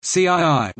CII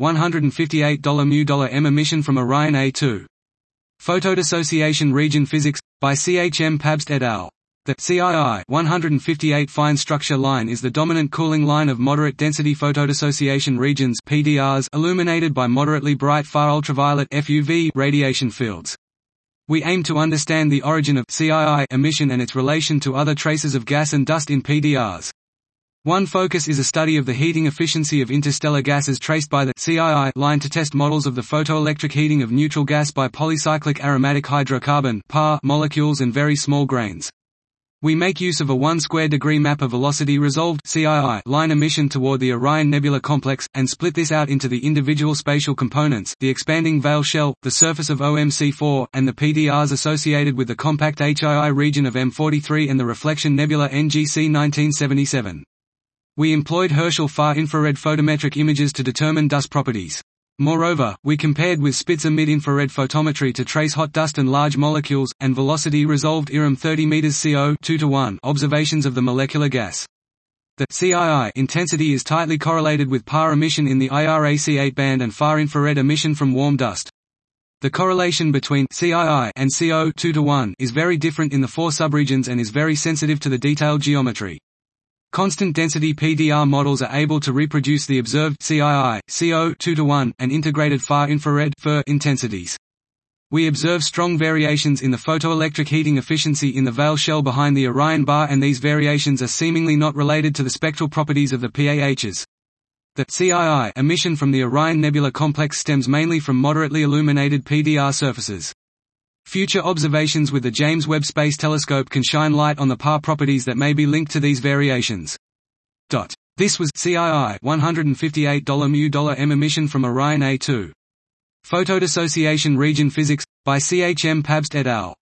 $158 mu emission from Orion A2. Photodissociation region physics, by CHM Pabst et al. The CII 158 fine structure line is the dominant cooling line of moderate density photodissociation regions (PDRs) illuminated by moderately bright far ultraviolet (FUV) radiation fields. We aim to understand the origin of CII emission and its relation to other traces of gas and dust in PDRs. One focus is a study of the heating efficiency of interstellar gases traced by the CII line to test models of the photoelectric heating of neutral gas by polycyclic aromatic hydrocarbon (PAR) molecules and very small grains. We make use of a 1 square degree map of velocity-resolved CII line emission toward the Orion Nebula Complex, and split this out into the individual spatial components, the expanding Veil shell, the surface of OMC4, and the PDRs associated with the compact HII region of M43 and the reflection nebula NGC 1977. We employed Herschel far-infrared photometric images to determine dust properties. Moreover, we compared with Spitzer mid-infrared photometry to trace hot dust and large molecules, and velocity-resolved IRM 30 m CO 2:1 observations of the molecular gas. The CII intensity is tightly correlated with PAR emission in the IRAC8 band and far-infrared emission from warm dust. The correlation between CII and CO 2:1 is very different in the 4 subregions and is very sensitive to the detailed geometry. Constant density PDR models are able to reproduce the observed CII, CO 2:1, and integrated far-infrared (FIR) intensities. We observe strong variations in the photoelectric heating efficiency in the Veil shell behind the Orion bar, and these variations are seemingly not related to the spectral properties of the PAHs. The CII emission from the Orion Nebula Complex stems mainly from moderately illuminated PDR surfaces. Future observations with the James Webb Space Telescope can shine light on the PAR properties that may be linked to these variations. This was CII $158 mu emission from Orion A2. Photodissociation region physics, by CHM Pabst et al.